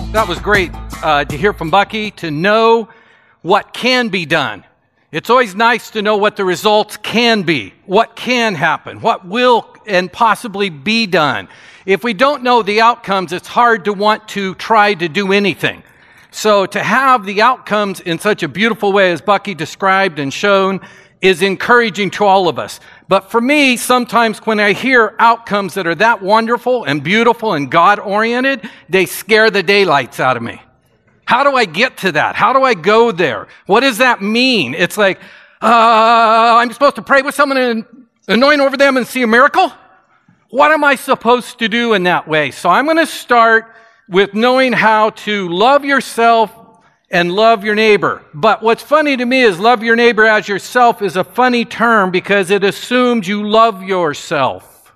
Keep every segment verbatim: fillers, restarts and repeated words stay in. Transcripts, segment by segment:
That was great uh, to hear from Bucky, to know what can be done. It's always nice to know what the results can be, what can happen, what will and possibly be done. If we don't know the outcomes, it's hard to want to try to do anything. So to have the outcomes in such a beautiful way as Bucky described and shown is encouraging to all of us. But for me, sometimes when I hear outcomes that are that wonderful and beautiful and God-oriented, they scare the daylights out of me. How do I get to that? How do I go there? What does that mean? It's like, uh, I'm supposed to pray with someone and anoint over them and see a miracle? What am I supposed to do in that way? So I'm going to start with knowing how to love yourself and love your neighbor. But what's funny to me is love your neighbor as yourself is a funny term because it assumes you love yourself.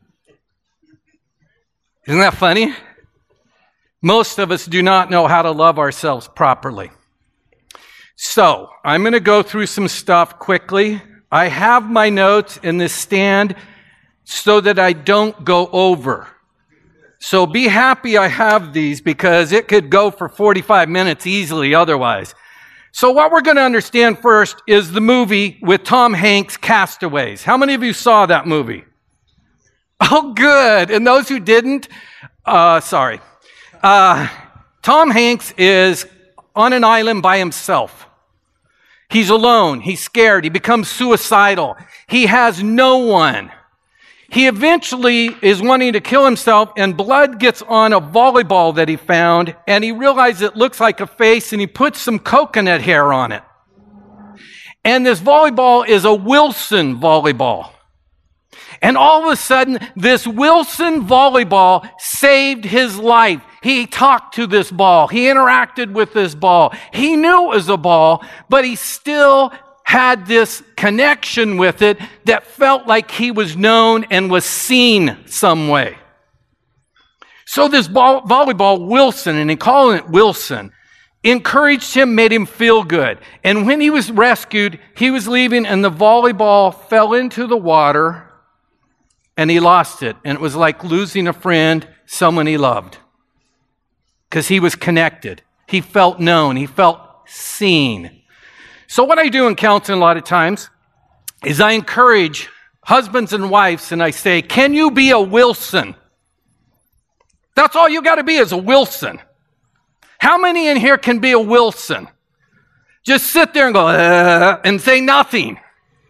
Isn't that funny? Most of us do not know how to love ourselves properly. So, I'm going to go through some stuff quickly. I have my notes in this stand so that I don't go over. So be happy I have these because it could go for forty-five minutes easily otherwise. So what we're going to understand first is the movie with Tom Hanks, Castaways. How many of you saw that movie? Oh, good. And those who didn't, uh, sorry. Uh, Tom Hanks is on an island by himself. He's alone. He's scared. He becomes suicidal. He has no one. He eventually is wanting to kill himself, and blood gets on a volleyball that he found, and he realizes it looks like a face, and he puts some coconut hair on it. And this volleyball is a Wilson volleyball. And all of a sudden, this Wilson volleyball saved his life. He talked to this ball. He interacted with this ball. He knew it was a ball, but he still had this connection with it that felt like he was known and was seen some way. So this ball, volleyball, Wilson, and they call it Wilson, encouraged him, made him feel good. And when he was rescued, he was leaving and the volleyball fell into the water and he lost it. And it was like losing a friend, someone he loved. Because he was connected. He felt known. He felt seen. So what I do in counseling a lot of times is I encourage husbands and wives and I say, can you be a Wilson? That's all you got to be is a Wilson. How many in here can be a Wilson? Just sit there and go, uh, and say nothing.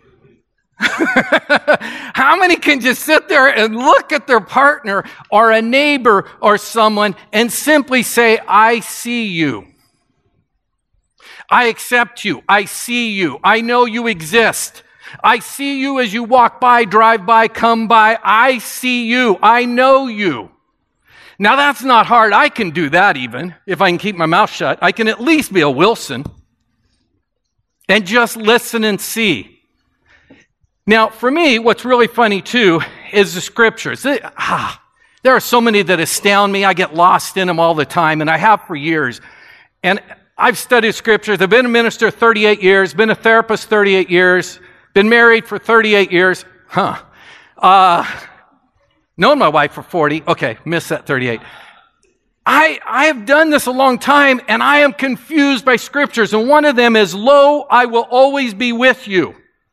How many can just sit there and look at their partner or a neighbor or someone and simply say, I see you. I accept you. I see you. I know you exist. I see you as you walk by, drive by, come by. I see you. I know you. Now that's not hard. I can do that even if I can keep my mouth shut. I can at least be a Wilson and just listen and see. Now for me, what's really funny too is the scriptures. They, ah, there are so many that astound me. I get lost in them all the time, and I have for years. And I've studied scriptures. I've been a minister thirty-eight years, been a therapist thirty-eight years, been married for thirty-eight years. Huh. Uh, known my wife for forty. Okay, missed that thirty-eight. I, I have done this a long time, and I am confused by scriptures. And one of them is, lo, I will always be with you.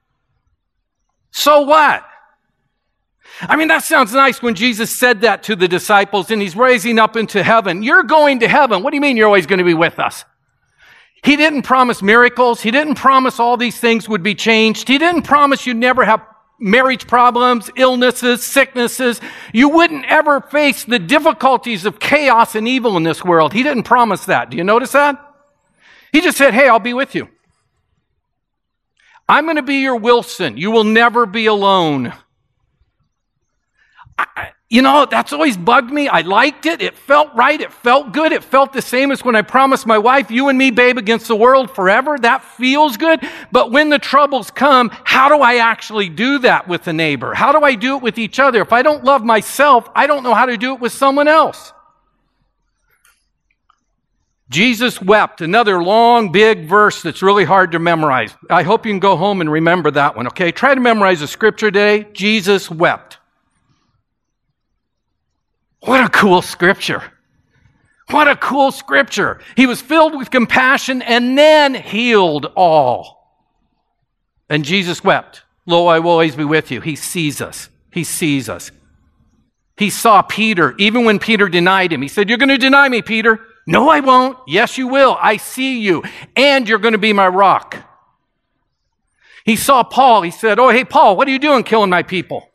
So what? I mean, that sounds nice when Jesus said that to the disciples, and he's raising up into heaven. You're going to heaven. What do you mean you're always going to be with us? He didn't promise miracles. He didn't promise all these things would be changed. He didn't promise you'd never have marriage problems, illnesses, sicknesses. You wouldn't ever face the difficulties of chaos and evil in this world. He didn't promise that. Do you notice that? He just said, hey, I'll be with you. I'm going to be your Wilson. You will never be alone. I, you know, that's always bugged me. I liked it. It felt right. It felt good. It felt the same as when I promised my wife, you and me, babe, against the world forever. That feels good. But when the troubles come, how do I actually do that with a neighbor? How do I do it with each other? If I don't love myself, I don't know how to do it with someone else. Jesus wept, another long, big verse that's really hard to memorize. I hope you can go home and remember that one, okay? Try to memorize the scripture today. Jesus wept. What a cool scripture. What a cool scripture. He was filled with compassion and then healed all. And Jesus wept. Lo, I will always be with you. He sees us. He sees us. He saw Peter, even when Peter denied him. He said, you're going to deny me, Peter. No, I won't. Yes, you will. I see you. And you're going to be my rock. He saw Paul. He said, oh, hey, Paul, what are you doing killing my people?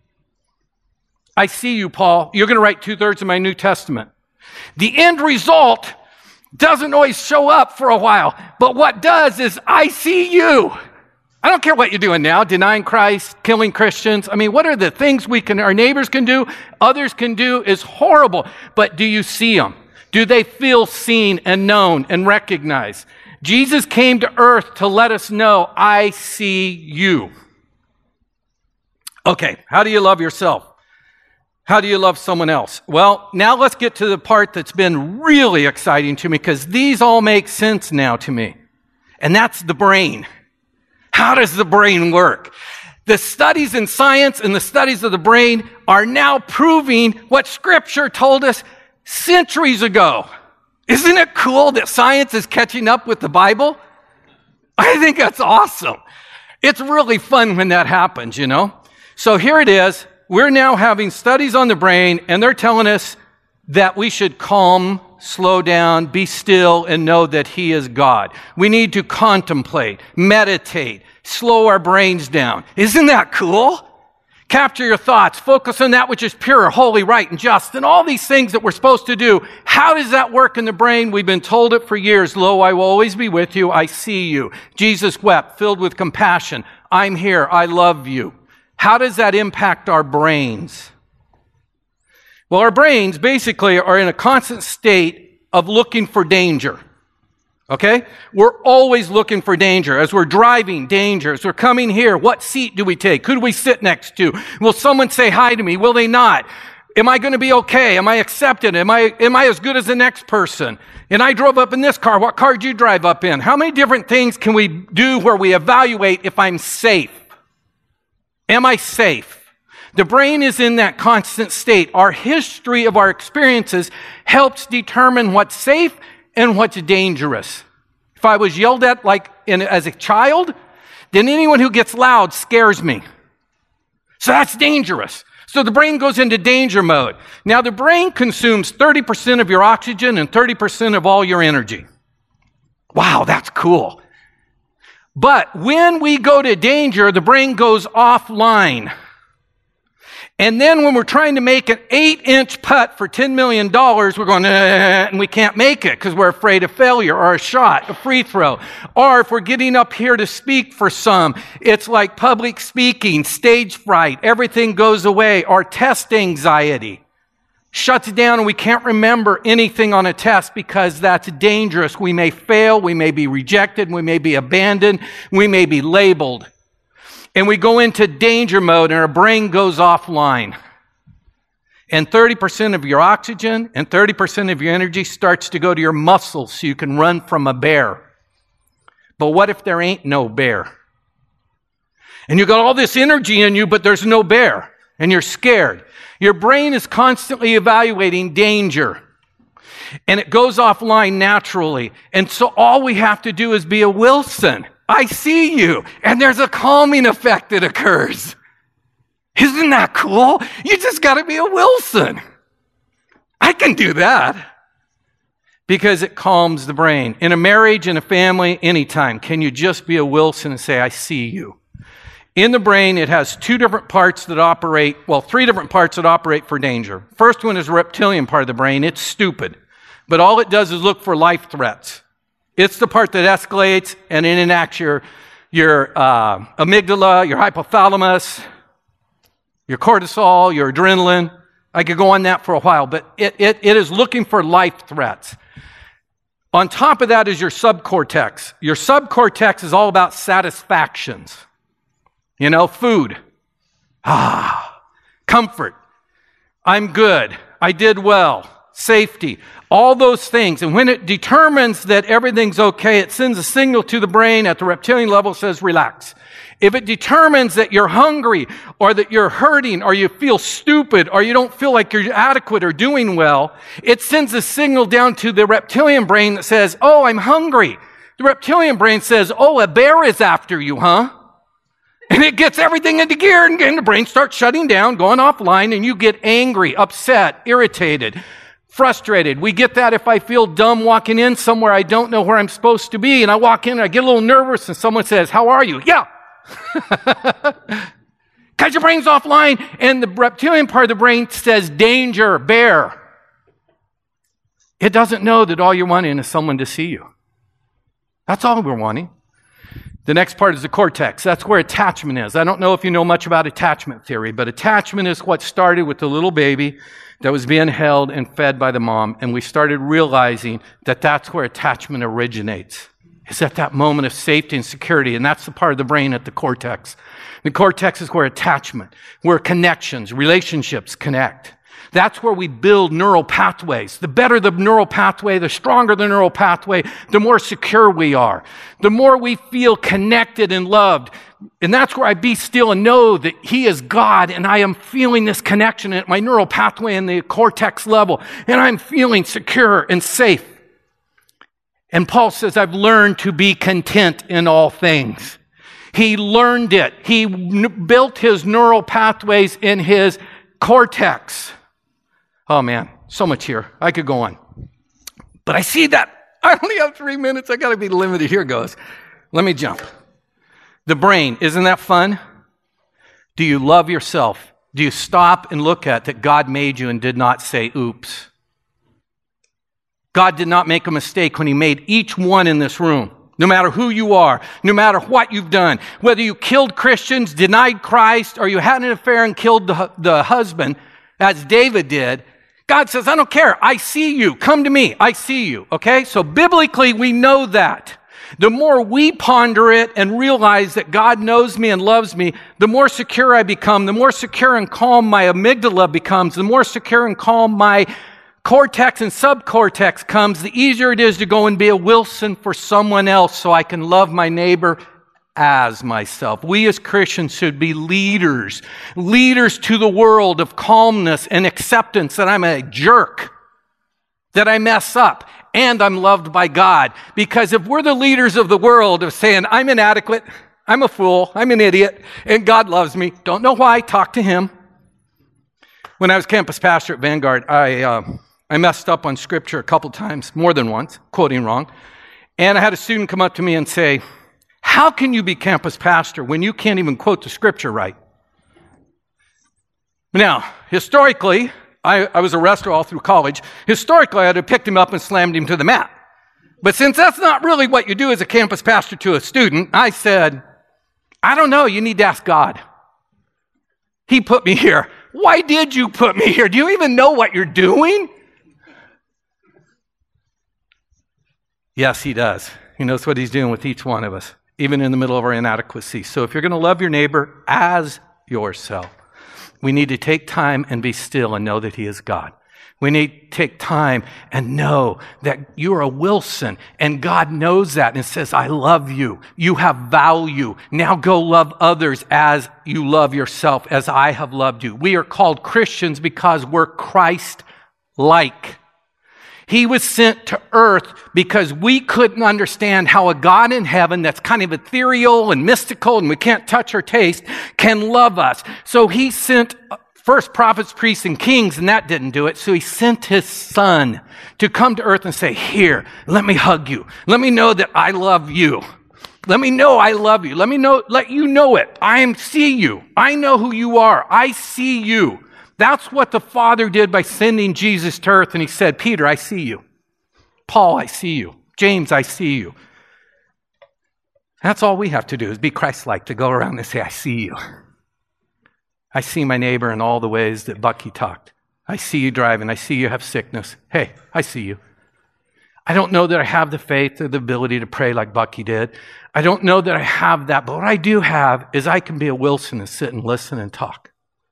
I see you, Paul. You're going to write two-thirds of my New Testament. The end result doesn't always show up for a while, but what does is I see you. I don't care what you're doing now, denying Christ, killing Christians. I mean, what are the things we can, our neighbors can do, others can do is horrible, but do you see them? Do they feel seen and known and recognized? Jesus came to earth to let us know, I see you. Okay, how do you love yourself? How do you love someone else? Well, now let's get to the part that's been really exciting to me because these all make sense now to me. And that's the brain. How does the brain work? The studies in science and the studies of the brain are now proving what Scripture told us centuries ago. Isn't it cool that science is catching up with the Bible? I think that's awesome. It's really fun when that happens, you know? So here it is. We're now having studies on the brain, and they're telling us that we should calm, slow down, be still, and know that He is God. We need to contemplate, meditate, slow our brains down. Isn't that cool? Capture your thoughts, focus on that which is pure, holy, right, and just, and all these things that we're supposed to do. How does that work in the brain? We've been told it for years. Lo, I will always be with you. I see you. Jesus wept, filled with compassion. I'm here. I love you. How does that impact our brains? Well, our brains basically are in a constant state of looking for danger. Okay? We're always looking for danger. As we're driving, danger. As we're coming here, what seat do we take? Who do we sit next to? Will someone say hi to me? Will they not? Am I going to be okay? Am I accepted? Am I, am I as good as the next person? And I drove up in this car. What car did you drive up in? How many different things can we do where we evaluate if I'm safe? Am I safe? The brain is in that constant state. Our history of our experiences helps determine what's safe and what's dangerous. If I was yelled at like in, as a child, then anyone who gets loud scares me. So that's dangerous. So the brain goes into danger mode. Now the brain consumes thirty percent of your oxygen and thirty percent of all your energy. Wow, that's cool. But when we go to danger, the brain goes offline. And then when we're trying to make an eight-inch putt for ten million dollars, we're going, eh, and we can't make it because we're afraid of failure or a shot, a free throw. Or if we're getting up here to speak for some, it's like public speaking, stage fright, everything goes away, or test anxiety. Shuts down and we can't remember anything on a test because that's dangerous. We may fail, we may be rejected, we may be abandoned, we may be labeled. And we go into danger mode and our brain goes offline. And thirty percent of your oxygen and thirty percent of your energy starts to go to your muscles so you can run from a bear. But what if there ain't no bear? And you got all this energy in you, but there's no bear. And you're scared. Your brain is constantly evaluating danger. And it goes offline naturally. And so all we have to do is be a Wilson. I see you. And there's a calming effect that occurs. Isn't that cool? You just got to be a Wilson. I can do that. Because it calms the brain. In a marriage, in a family, anytime, can you just be a Wilson and say, I see you? In the brain, it has two different parts that operate, well, three different parts that operate for danger. First one is the reptilian part of the brain. It's stupid. But all it does is look for life threats. It's the part that escalates and it enacts your, your uh, amygdala, your hypothalamus, your cortisol, your adrenaline. I could go on that for a while, but it, it, it is looking for life threats. On top of that is your subcortex. Your subcortex is all about satisfactions. You know, food. Ah, comfort. I'm good. I did well. safety, all those things. And when it determines that everything's okay, it sends a signal to the brain at the reptilian level, says relax. If it determines that you're hungry or that you're hurting or you feel stupid or you don't feel like you're adequate or doing well, it sends a signal down to the reptilian brain that says, oh, I'm hungry. The reptilian brain says, oh, a bear is after you, huh? And it gets everything into gear and the brain starts shutting down, going offline, and you get angry, upset, irritated, frustrated. We get that if I feel dumb walking in somewhere I don't know where I'm supposed to be, and I walk in and I get a little nervous and someone says, how are you? Yeah. Because your brain's offline and the reptilian part of the brain says danger, bear. It doesn't know that all you're wanting is someone to see you. That's all we're wanting. The next part is the cortex. That's where attachment is. I don't know if you know much about attachment theory, but attachment is what started with the little baby that was being held and fed by the mom, and we started realizing that that's where attachment originates. It's at that moment of safety and security, and that's the part of the brain at the cortex. The cortex is where attachment, where connections, relationships connect. That's where we build neural pathways. The better the neural pathway, the stronger the neural pathway, the more secure we are. The more we feel connected and loved. And that's where I be still and know that He is God, and I am feeling this connection at my neural pathway in the cortex level, and I'm feeling secure and safe. And Paul says, I've learned to be content in all things. He learned it. He n- built his neural pathways in his cortex. Oh man, so much here. I could go on. But I see that I only have three minutes. I got to be limited. Here goes. Let me jump. The brain, isn't that fun? Do you love yourself? Do you stop and look at that God made you and did not say, oops? God did not make a mistake when He made each one in this room. No matter who you are, no matter what you've done, whether you killed Christians, denied Christ, or you had an affair and killed the, the husband, as David did, God says, I don't care. I see you. Come to me. I see you. Okay? So biblically, we know that. The more we ponder it and realize that God knows me and loves me, the more secure I become, the more secure and calm my amygdala becomes, the more secure and calm my cortex and subcortex comes, the easier it is to go and be a Wilson for someone else so I can love my neighbor as myself. We as Christians should be leaders, leaders to the world of calmness and acceptance that I'm a jerk, that I mess up, and I'm loved by God. Because if we're the leaders of the world of saying, I'm inadequate, I'm a fool, I'm an idiot, and God loves me, don't know why, talk to Him. When I was campus pastor at Vanguard, I... Uh, I messed up on scripture a couple times, more than once, quoting wrong. And I had a student come up to me and say, how can you be campus pastor when you can't even quote the scripture right? Now, historically, I, I was a wrestler all through college. Historically, I'd have picked him up and slammed him to the mat. But since that's not really what you do as a campus pastor to a student, I said, I don't know, you need to ask God. He put me here. Why did you put me here? Do you even know what you're doing? Yes, He does. He knows what He's doing with each one of us, even in the middle of our inadequacy. So if you're going to love your neighbor as yourself, we need to take time and be still and know that He is God. We need to take time and know that you're a Wilson, and God knows that and says, I love you. You have value. Now go love others as you love yourself, as I have loved you. We are called Christians because we're Christ-like. He was sent to earth because we couldn't understand how a God in heaven that's kind of ethereal and mystical and we can't touch or taste can love us. So He sent first prophets, priests, and kings, and that didn't do it. So He sent His Son to come to earth and say, here, let me hug you. Let me know that I love you. Let me know I love you. Let me know, let you know it. I see you. I know who you are. I see you. That's what the Father did by sending Jesus to earth. And He said, Peter, I see you. Paul, I see you. James, I see you. That's all we have to do is be Christ-like, to go around and say, I see you. I see my neighbor in all the ways that Bucky talked. I see you driving. I see you have sickness. Hey, I see you. I don't know that I have the faith or the ability to pray like Bucky did. I don't know that I have that. But what I do have is I can be a Wilson and sit and listen and talk.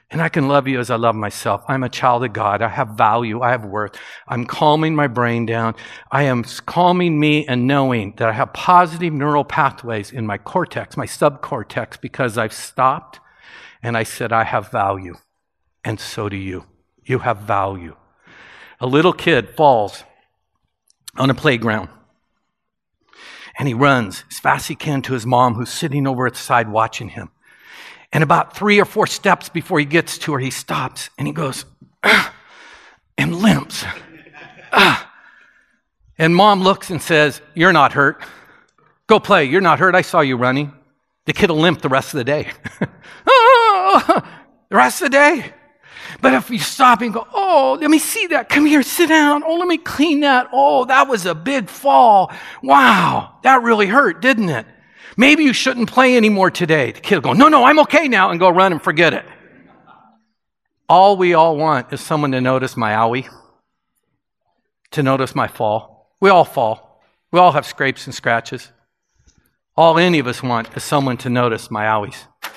And I can love you as I love myself. I'm a child of God. I have value. I have worth. I'm calming my brain down. I am calming me and knowing that I have positive neural pathways in my cortex, my subcortex, because I've stopped and I said, I have value. And so do you. You have value. A little kid falls on a playground. And he runs as fast as he can to his mom, who's sitting over at the side watching him. And about three or four steps before he gets to her, he stops and he goes, ah, and limps. Ah. And mom looks and says, you're not hurt. Go play. You're not hurt. I saw you running. The kid will limp the rest of the day. Oh, the rest of the day. But if you stop and go, oh, let me see that. Come here, sit down. Oh, let me clean that. Oh, that was a big fall. Wow, that really hurt, didn't it? Maybe you shouldn't play anymore today. The kid will go, no, no, I'm okay now, and go run and forget it. All we all want is someone to notice my owie, to notice my fall. We all fall. We all have scrapes and scratches. All any of us want is someone to notice my owies.